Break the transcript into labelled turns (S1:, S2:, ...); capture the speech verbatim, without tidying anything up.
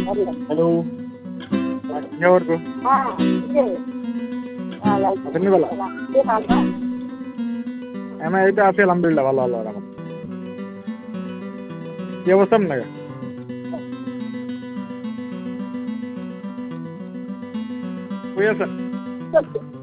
S1: Hello কি খবর গো? আপনি বলো আমি এইটা আছি আলহামদুলিল্লাহ ভালো ভালো আমার কি অবস্থা আপনার কই আছেন